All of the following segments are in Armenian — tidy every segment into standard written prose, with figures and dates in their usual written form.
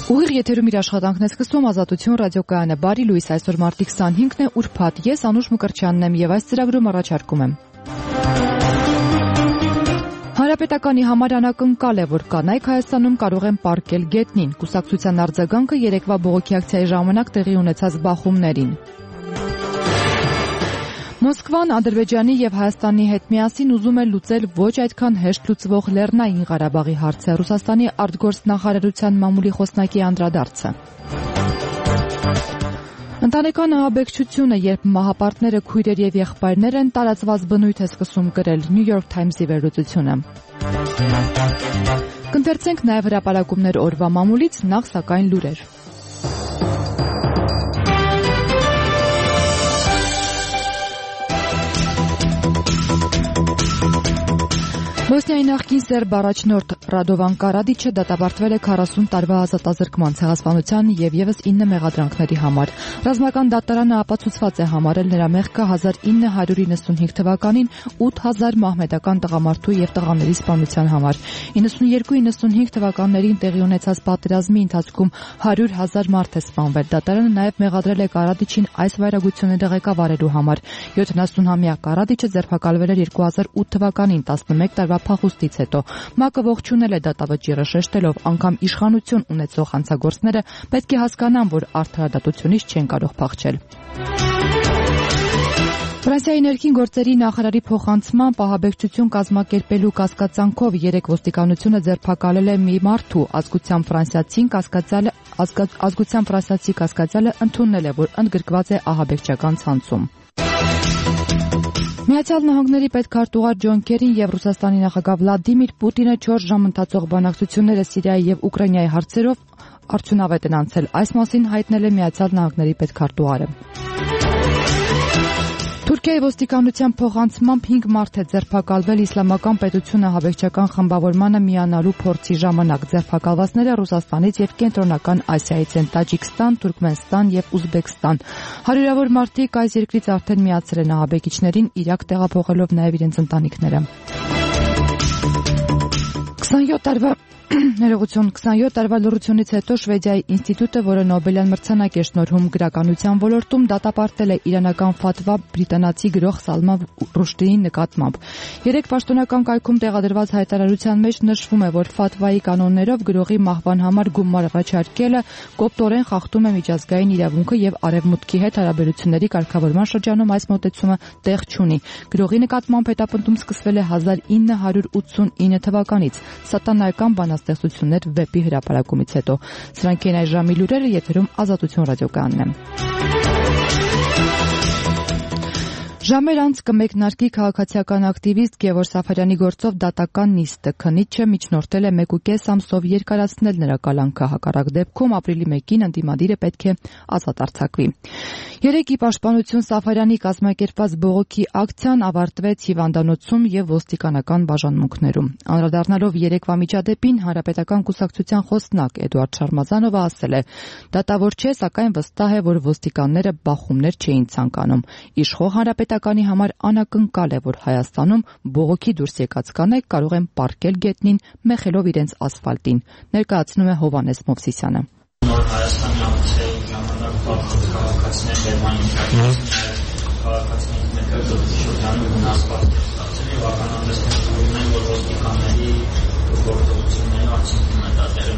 Ուղիղ եթերում իր աշխատանքն է սկսում Ազատություն ռադիոկայանը։ Բարի լույս, այսօր մարտի 25-ն է, ուրբաթ։ Ես Անուշ Մկրտչյանն եմ եւ այս ծրագրում առաջարկում եմ. Հանրապետականի համար անակնկալ է, որ կանայք Հայաստանում կարող են պառկել գետնին։ Կուսակցության արձագանքը երեկվա բողոքի ակցիայի ժամանակ տեղի ունեցած բախումներին։ Մոսկվան Ադրբեջանի եւ Հայաստանի հետ միասին ուզում է լուծել ոչ այդքան հեշտ լուծվող Լեռնային Ղարաբաղի հարցը։ Ռուսաստանի արտգործնախարարության մամուլի խոսնակի անդրադարձը։ Ընտանեկան ահաբեկչությունը, երբ մահապարտները քույրեր եւ եղբայրներ են, տարածված բնույթ է սկսում կրել New York Times-ի վերլուծությունը։ Կընթերցենք նաեւ հրապարակումներ օրվա մամուլից, նախ սակայն լուրեր։ Բոսնիայի նախկին սերբ առաջնորդ Ռադովան Կարադիչը դատապարտվել է 40 տարվա ազատազրկման, ցեղասպանության եւ եւս 9 մեղադրանքների համար։ Ռազմական դատարանը ապացուցված է համարել նրա մեղքը 1995 թվականին 8000 մահմեդական տղամարդու եւ տղաների սպանության համար։ 92-95 թվականներին տեղի ունեցած պատերազմի ընթացքում 100,000 մարդ է սպանվել։ Դատարանը նաեւ մեղադրել է Կարադիչին այս վայրագությունները ղեկավարելու համար։ 70-ամյա Կարադիչը ձերբակալվել էր 2008 թվականին 11 տարվա փախուստից հետո։ ՄԱԿ-ը ողջունել է դատավճիռը, շեշտելով, անգամ իշխանություն ունեցող հանցագործները պետք է հասկանան, որ արդարադատությունից չեն կարող փախչել։ Ֆրանսիայի ներքին գործերի նախարարի փոխանցմամբ ահաբեկչություն կազմակերպելու կասկածանքով 3 ոստիկանությունը ձերբակալել է մի մարդու, ազգությամբ ֆրանսիացի կասկածյալը ընդունել է, որ ընդգրկված է ահաբեկչական ցանցում։ Միացյալ Նահանգների պետքարտուղար Ջոն Քերին եւ Ռուսաստանի նախագահ Վլադիմիր Պուտինը 4 ժամ ընթացող բանակցությունները Սիրիայի եւ Ուկրաինայի հարցերով արդյունավետ են անցել։ Այս մասին հայտնել է Միացյալ Նահանգների պետքարտուղարը։ Թուրքիայի ոստիկանության փոխանցմամբ 5 մարդ է ձերբակալվել Իսլամական պետությունը ահաբեկչական խմբավորմանը միանալու փորձի ժամանակ։ Ձերբակալվածները Ռուսաստանից եւ Կենտրոնական Ասիայից են՝ Տաջիկստան, Թուրքմենստան եւ Ուզբեկստան։ Հարյուրավոր մարդիկ այս երկրից արդեն միացել են ահաբեկիչներին, Իրաք տեղափոխելով նաեւ իրենց ընտանիքները։ 27 տարվա լռությունից հետո Շվեդիայի ինստիտուտը, որը Նոբելյան մրցանակ է շնորհում գրականության ոլորտում, դատապարտել է իրանական ֆաթվա բրիտանացի գրող Սալման Ռուշդիի նկատմամբ։ 3 պաշտոնական կայքում տեղադրված հայտարարության մեջ նշվում է, որ ֆաթվայի կանոններով գրողի մահվան համար գումար առաջարկելը կոպտորեն խախտում է միջազգային իրավունքը եւ արևմուտքի հետ հարաբերությունների կարգավորման շրջանում այս մոտեցումը տեղ չունի։ Գրողի նկատմամբ հետապնդում սկսվել է 1989 թվականից սատանայական բանաստեղծություններ վեպի հրապարակումից հետո։ Սրանք են այս ժամի լուրերը, եթերում Ազատություն ռադիոկայանն է։ Ժամեր անց կմեկնարկի քաղաքացիական ակտիվիստ Գևոր Սաֆարյանի գործով դատական նիստը։ Քննիչը միջնորդել է 1.5 ամսով երկարացնել նրա կալանքը։ Հակառակ դեպքում ապրիլի 1-ին ընդդիմադիրը պետք է ազատ արձակվի։ Երեկի պաշտպանություն Սաֆարյանի կազմակերպված բողոքի ակցիան ավարտվեց հիվանդանոցում եւ ոստիկանական բաժանմունքներում։ Անդրադառնալով երեկվա միջադեպին, Հանրապետական կուսակցության խոսնակ Էդուարդ Շարմազանովը ասել է. «Դատավոր չէ, սակայն վստահ է, որ ոստիկանները բախումներ չէին ցանկանում։ Իշխող Հանրապետականի համար անակնկալ է, որ Հայաստանում բողոքի դուրս եկած կանայք կարող են պառկել գետնին, մեխելով իրենց ասֆալտին», ներկայացնում է Հովհաննես Մովսիսյանը։ Հայաստանի ակցիայի ժամանակ բախում քաղաքացիներ Գերմանիայից քաղաքացիներից մեկը շրջանում վնասված է ստացել եւ ականանես ներկայացնում են, որ ոստիկանների գործողությունները արդյունքում են դատել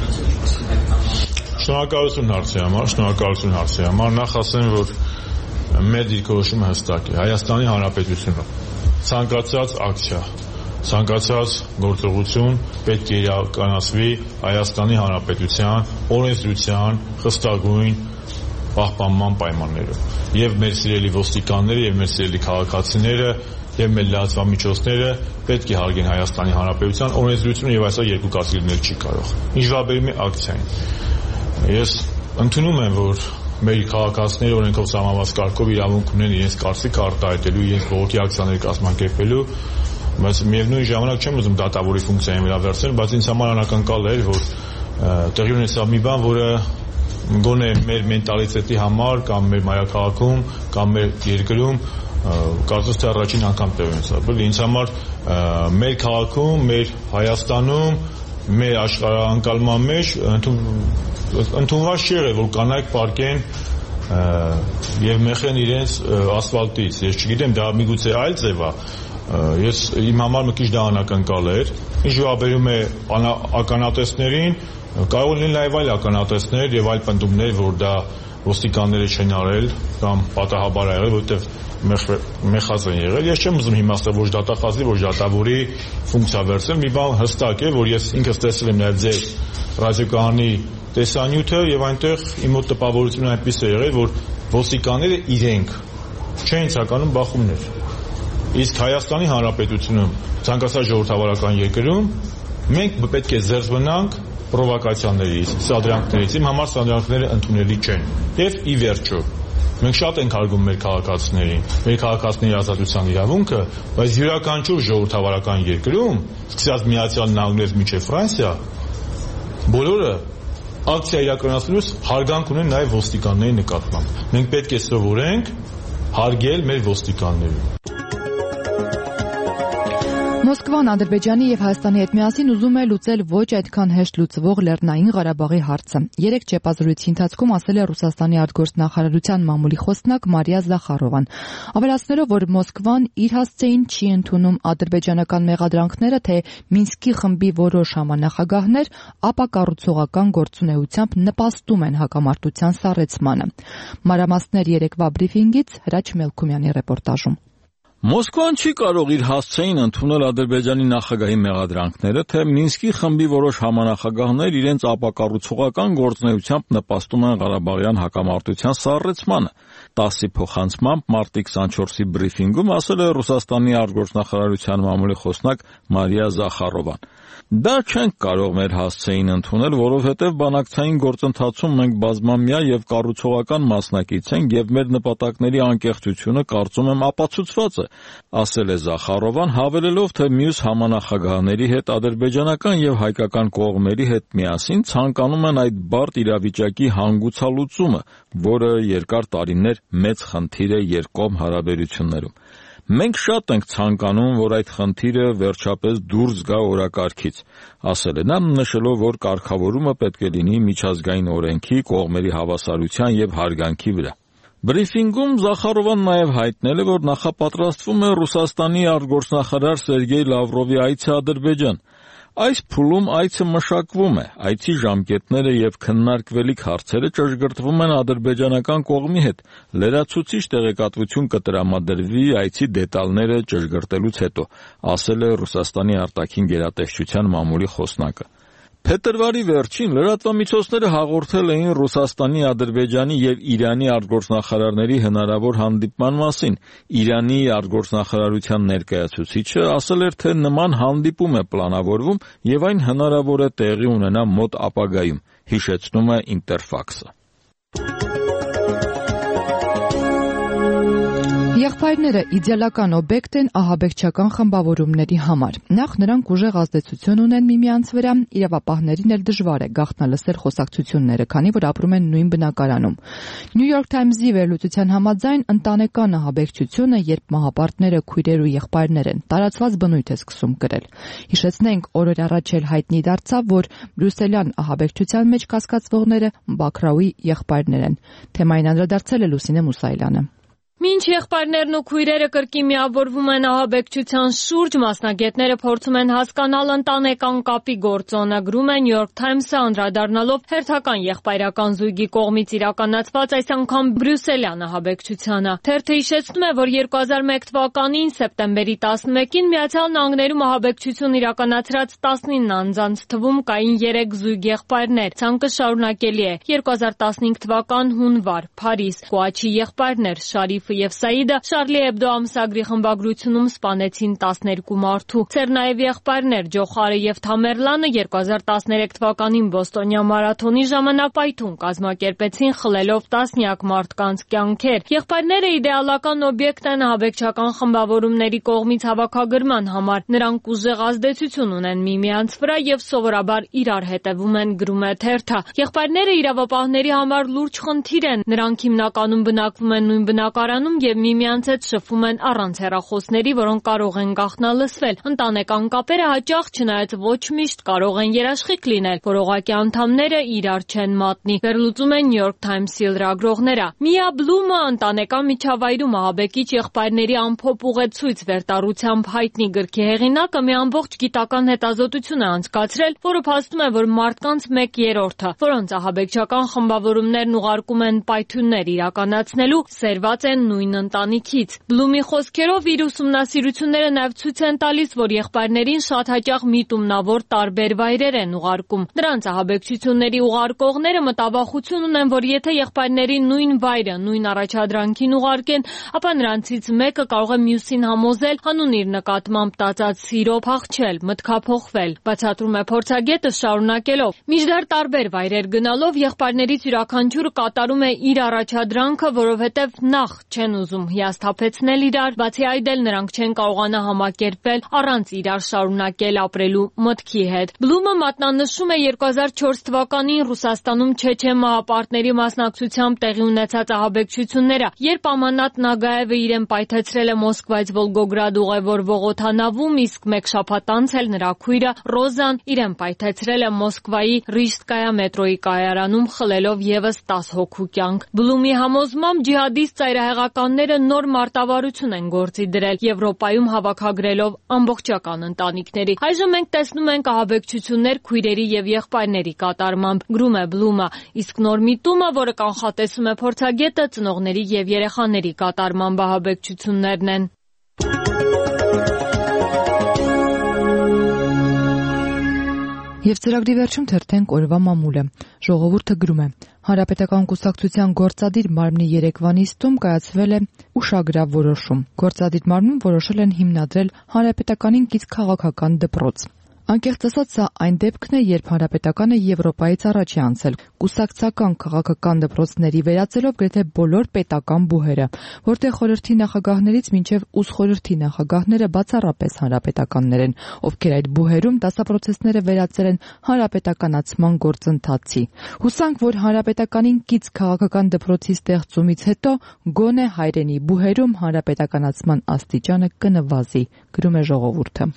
Շնորհակալություն հարցի համար, նախ ասեմ, որ մեր դիրքորոշումը հստակ է։ Հայաստանի Հանրապետությունը ցանկացած ակցիա, ցանկացած գործողություն պետք է իրականացվի Հայաստանի Հանրապետության օրենսդրության խստագույն պահպանման պայմաններով։ Եվ մեր սիրելի ոստիկանները, եւ մեր սիրելի քաղաքացիները, եւ մեր լրատվամիջոցները պետք է հարգեն Հայաստանի Հանրապետության օրենսդրությունը եւ այսօր երկու կազմել չի կարող։ Ինչ վերաբերում է ակցիային, ես ընդունում եմ, որ մեր քաղաքացիները օրենքով սահմանված կարգով իրավունք ունեն իրենց կարծիքը արտահայտելու, իրենց բողոքի ակցիաներ կազմակերպելու, բայց միևնույն ժամանակ չեմ ուզում դատավորի ֆունկցիային վերաբերել, բայց ինձ համար անակնկալ էր, որ տեղի ունեցավ մի բան, որը գոնե մեր մենտալիտետի համար կամ մեր մայրաքաղաքում կամ մեր երկրում կարծես թե առաջին անգամ տեղ ունեցավ։ Ինձ համար մեր քաղաքում, մեր Հայաստանում մեր աշխարհանկալման մեջ ընդունված չի եղել, որ կանայք պարկեն եւ մեխեն իրենց ասֆալտից։ Ես չգիտեմ, դա միգուցե այլ ձև է։ Ես իմ համար մի քիչ դա անակնկալ էր։ Ինչ վերաբերում է ականատեսներին, կարող լինեն նաև այլ ականատեսներ եւ այլ պնդումներ, որ դա ոստիկանները չեն արել կամ պատահաբար ա եղել, որովհետեւ մեխած են եղել։ Ես չեմ ուզում հիմա ասել, որ դատախազի, որ դատավորի ֆունկցիա վերցնել։ Մի բան հստակ է, որ ես ինքս տեսել եմ նաև ձեր ռադիոկայանի տեսանյութը եւ այնտեղ իմ մոտ տպավորությունը այնպես է եղել, որ ոստիկանները իրենք չեն ցականում բախումներ։ Իսկ Հայաստանի Հանրապետությունում ցանկացած ժողովրդավարական երկրում մենք պետք է զերծ մնանք պրովոկացիաներից, սադրյանքներից։ Իմ համար սադրյանքները ընդունելի չեն։ Եվ ի վերջո մենք շատ ենք հարգում մեր քաղաքացիներին, մեր քաղաքացիների ազատության իրավունքը, բայց յուրաքանչյուր ժողովրդավարական երկրում, սկսած Միացյալ Նահանգներից մինչև Ֆրանսիա, բոլորը ակցիա իրականացնելուց հարգանք ունեն նաև ոստիկանների նկատմամբ։ Մենք պետք է սովորենք հարգել մեր ոստիկաններին։ Մոսկվան Ադրբեջանի եւ Հայաստանի հետ միասին ուզում է լուծել ոչ այդքան հեշտ լուծվող Լեռնային Ղարաբաղի հարցը։ Երեք ճեպազրույցի ընթացքում ասել է Ռուսաստանի արտգործնախարարության մամուլի խոսնակ Մարիա Զախարովան, ավելացնելով, որ Մոսկվան իր հասցեին չի ընդունում ադրբեջանական մեղադրանքները, թե Մինսկի խմբի որոշ համանախագահներ ապակառուցողական գործունեությամբ նպաստում են հակամարտության սառեցմանը։ Մանրամասներ երեկվա բրիֆինգից Հրաչ Մելքումյանի ռեպորտաժում։ Մոսկվան չի կարող իր հասցեին ընդունել Ադրբեջանի նախագահի մեղադրանքները, թե Մինսկի խմբի որոշ համանախագահներ իրենց ապակառուցողական գործունեությամբ նպաստում են Ղարաբաղյան հակամարտության սառեցմանը։ ՏԱՍՍ-ի փոխանցմամբ մարտի 24-ի բրիֆինգում ասել է Ռուսաստանի արտգործնախարարության մամուլի խոսնակ Մարիա Զախարովան։ Դա չենք կարող մեր հասցեին ընդունել, որովհետև բանակցային գործընթացում մենք բազմամյա եւ կառուցողական մասնակից ենք եւ մեր նպատակների անկեղծությունը կարծում եմ ապացուցված է, ասել է Զախարովան, հավելելով, թե մյուս համանախագահների հետ ադրբեջանական եւ հայկական կողմերի հետ միասին ցանկանում են այդ բարդ իրավիճակի հանգուցալուծումը, որը երկար տարիներ մեծ խնդիր է երկկողմ հարաբերություններում։ Մենք շատ ենք ցանկանում, որ այդ խնդիրը վերջապես դուրս գա օրակարգից, ասել է նա, նշելով, որ կարգավորումը պետք է լինի միջազգային օրենքի, կողմերի հավասարության եւ հարգանքի վրա։ Բրիֆինգում Զախարովան նաև հայտնել է, որ նախապատրաստվում է Ռուսաստանի արտգործնախարար Սերգեյ Լավրովի այցը Ադրբեջան։ Այս փուլում այցը մշակվում է, այցի ժամկետները եւ քննարկվելիք հարցերը ճշգրտվում են ադրբեջանական կողմի հետ, լրացուցիչ տեղեկատվություն կտրամադրվի այցի դետալները ճշգրտելուց հետո, ասել է Ռուսաստանի արտաքին գերատեսչության մամուլի խոսնակը։ Փետրվարի վերջին լրատվամիջոցները հաղորդել էին Ռուսաստանի, Ադրբեջանի եւ Իրանի արտգործնախարարների հնարավոր հանդիպման մասին։ Իրանի արտգործնախարարության ներկայացուցիչը ասել էր, թե նման հանդիպում է պլանավորվում եւ այն հնարավոր է տեղի ունենա մոտ ապագայում, հիշեցնում է Ինտերֆաքսը։ Եղբայրները իդեալական օբյեկտ են ահաբեկչական խմբավորումների համար։ Նախ նրանք ուժեղ ազդեցություն ունեն միմյանց վրա, իրավապահներին էլ դժվար է գաղտնալսել խոսակցությունները, քանի որ ապրում են նույն բնակարանում։ New York Times-ի վերլուծության համաձայն ընտանեկան ահաբեկչությունը, երբ մահապարտները քույրեր ու եղբայրներ են, տարածված բնույթ է սկսում կրել։ Հիշեցնենք, օրեր առաջ էլ հայտնի դարձավ, որ բրյուսելյան ահաբեկչության մեջ կասկածվողները Բաքրաուի եղբայրներ են։ Թեմային անդրադարձել է Լուսինե Մուսայելյանը։ Մինչ եղբայրներն ու քույրերը կրկին միավորվում են ահաբեկչության շուրջ, մասնագետները փորձում են հասկանալ ընտանեկան կապի գործոնը, գրում է New York Times-ը, անդրադառնալով հերթական եղբայրական զույգի կողմից իրականացված այս անգամ բրյուսելյան ահաբեկչությանը։ Թերթը հիշեցնում է, որ 2001 թվականին սեպտեմբերի 11-ին Միացյալ Նահանգներում ահաբեկչություն իրականացրած 19 անձանց թվում կային 3 զույգ եղբայրներ։ Ցանկը շարունակելի է։ 2015 թվական հունվար, Փարիզ, Կոաչի եղբայրներ Շարիֆ եւ Սաիդը Շարլի Էբդո ամսագրի խմբագրությունում սպանեցին 12 մարդու։ Ցերնաևի եղբայրներ Ջոխարը եւ Թամերլանը 2013 թվականին Բոստոնյա մարաթոնի ժամանակ պայթուն կազմակերպեցին, խլելով տասնյակ մարդկանց կյանքեր։ Եղբայրները իդեալական օբյեկտ են ահաբեկչական խմբավորումների կողմից հավաքագրման համար։ Նրանք ուժեղ ազդեցություն ունեն միմյանց վրա եւ սովորաբար իրար հետևում են, գրում է թերթը։ Եղբայրները իրավապահների համար լուրջ խնդիր են։ Նրանք հիմնականում բնակվում են նույն բնակարանում շրջանում եւ միմյանց հետ շփվում են առանց հեռախոսների, որոնք կարող են գաղտնալսվել։ Ընտանեկան կապերը հաճախ, չնայած ոչ միշտ, կարող են երաշխիք լինել, որ օղակի անդամները իրար չեն մատնի, վերլուծում են New York Times-ի լրագրողները։ Միա Բլումը ընտանեկան միջավայրում ահաբեկիչ եղբայրների ամփոփ ուղեցույց վերտառությամբ հայտնի գրքի հեղինակը մի ամբողջ գիտական հետազոտություն է անցկացրել, որը փաստում է, որ մարդկանց 1/3-ը, որոնց ահաբեկչական խմբավորումներն ուղարկում են պայթյուններ իրականացնելու, սերված են նույն ընտանիքից։ Բլումի խոսքերով իր ուսումնասիրությունները նաև ցույց են տալիս, որ եղբայրներին շատ հաճախ միտումնավոր տարբեր վայրեր են ուղարկում։ Նրանց ահաբեկչությունների ուղարկողները մտավախություն ունեն, որ եթե եղբայրներին նույն վայրը, նույն առաջադրանքին ուղարկեն, ապա նրանցից մեկը կարող է մյուսին համոզել հանուն իր նկատմամբ տածած սիրո փախչել, մտքափոխվել, բացատրում է փորձագետը շարունակելով։ Մինչդեռ տարբեր վայրեր գնալով եղբայրներից յուրաքանչյուրը կատարում է իր առաջադրանքը, որովհետև նախ չեն ուզում հիասթափեցնել իրար, բացի այդ էլ նրանք չեն կարողանա համակերպվել առանց իրար շարունակել ապրելու մտքի հետ։ Բլումը մատնանշում է 2004 թվականին Ռուսաստանում Չեչեն մահապարտների մասնակցությամբ տեղի ունեցած ահաբեկչությունները, երբ Ամանատ Նագաևը իրեն պայթեցրել է Մոսկվայից Վոլգոգրադ ուղևորվող օդանավում, իսկ մեկ շաբաթ անց էլ նրա քույրը Ռոզան իրեն պայթեցրել է Մոսկվայի Ռիժսկայա մետրոյի կայարանում, խլելով եւս 10 հոգու կյանք։ Բլումի համոզմամբ ջիհադիստ ծայրահեղականները նոր մարտավարություն են գործի դրել Եվրոպայում հավաքագրելով ամբողջական ընտանիքների։ Այժմ մենք տեսնում ենք ահաբեկչություններ քույրերի եւ եղբայրների կատարմամբ, գրում է Բլումը, իսկ նոր միտումը, որը կանխատեսում է փորձագետը, ծնողների եւ երեխաների կատարմամբ ահաբեկչություններն են։ Եվ ծրագրի վերջում թերթենք օրվա մամուլը։ Ժողովուրդը գրում է. Հանրապետական կուսակցության գործադիր մարմնի երեկվա նիստում կայացվել է ուշագրավ որոշում։ Գործադիր մարմնում որոշել են հիմնադրել հանրապետականին կից քաղաքական դպրոց։ Անկեղծ ասած, սա այն դեպքն է, երբ հանրապետականը Եվրոպայից առաջ է անցել կուսակցական քաղաքական դպրոցների վերածելով գրեթե բոլոր պետական բուհերը, որտեղ խորհրդի նախագահներից մինչև ուս խորհրդի նախագահները բացառապես հանրապետականներ են, ովքեր այդ բուհերում դասապրոցեսները վերածել են հանրապետականացման գործընթացի։ Հուսանք, որ հանրապետականին կից քաղաքական դպրոցի ստեղծումից հետո գոնե հայրենի բուհերում հանրապետականացման աստիճանը կնվազի, գրում է ժողովուրդը։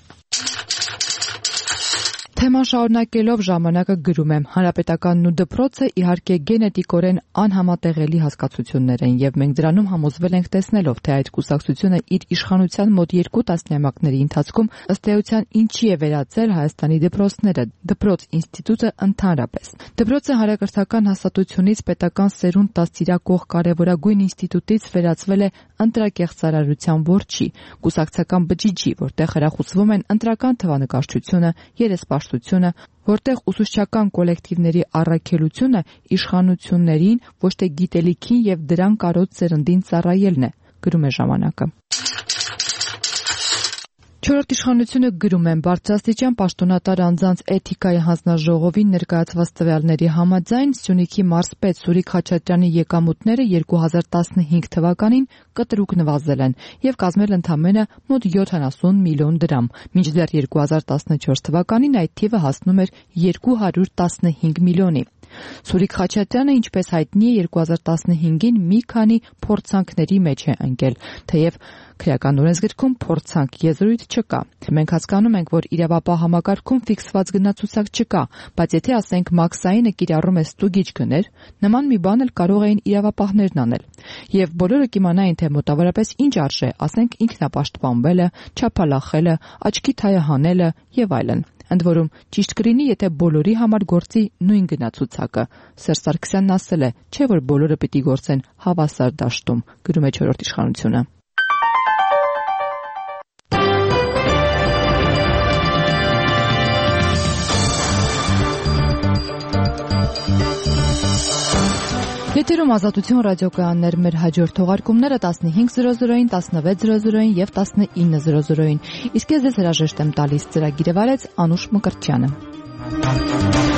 Թեման շարունակելով ժամանակը գրում է. Հանրապետականն ու դպրոցը իհարկե գենետիկորեն անհամատեղելի հասկացություններ են եւ մենք դրանում համոզվել ենք տեսնելով, թե այդ կուսակցությունը իր իշխանության մոտ 2 տասնամյակների ընթացքում ըստ էության ինչի է վերածել Հայաստանի դպրոցները, դպրոց ինստիտուտը ընդհանրապես։ Դպրոցը հանրակրթական հաստատությունից պետական սերունդ դաստիարակող կարևորագույն ինստիտուտից վերածվել է ընտրակեղծարարության որջի, կուսակցական բջիջի, որտեղ հրախուսվում են ընտրական թվանկարչությունը, երեսպաշտությունը, որտեղ ուսուցչական կոլեկտիվների առաքելությունը իշխանություններին, ոչ թե գիտելիքին եւ դրան կարոտ սերնդին ծառայելն է, գրում է ժամանակը։ Չորրորդ իշխանությունը գրում են բարձրաստիճան պաշտոնատար անձանց էթիկայի հանձնաժողովին ներկայացված տվյալների համաձայն Սյունիքի մարզպետ Սուրիկ Խաչատրյանի եկամուտները 2015 թվականին կտրուկ նվազել են եւ կազմել ընդամենը մոտ 70 միլիոն դրամ, մինչդեռ 2014 թվականին այդ թիվը հասնում էր 215 միլիոնի։ Սուրիկ Խաչատրյանը, ինչպես հայտնի է, 2015-ին մի քանի փորձանքների մեջ է ընկել, թեև քրեական օրենսգրքում փորձանք եզրույթ չկա։ Մենք հասկանում ենք, որ իրավապահ համակարգում ֆիքսված գնացուցակ չկա, բայց եթե ասենք մաքսայինը կիրառում է ստուգիչ գներ, նման մի բան էլ կարող էին իրավապահներն անել։ Եվ բոլորը կիմանային, թե մոտավորապես ինչ արժե, ասենք ինքնապաշտպանվելը, չափալախելը, աչքի թայը հանելը եւ այլն։ Ընդ որում, ճիշտ կլինի, եթե բոլորի համար գործի նույն գնացուցակը։ Սերժ Սարգսյանն ասել է, չէ՞ որ բոլորը պիտի գործեն հավասար դաշտում, գրում է չորրորդ իշխանությունը։ Եթերում Ազատություն ռադիոկայաններ, մեր հաջորդ թողարկումները 15:00-ին, 16:00-ին եւ 19:00-ին։ Իսկ ես ձեզ հրաժեշտ եմ տալիս, ծրագիրը վարեց Անուշ Մկրտչյանը։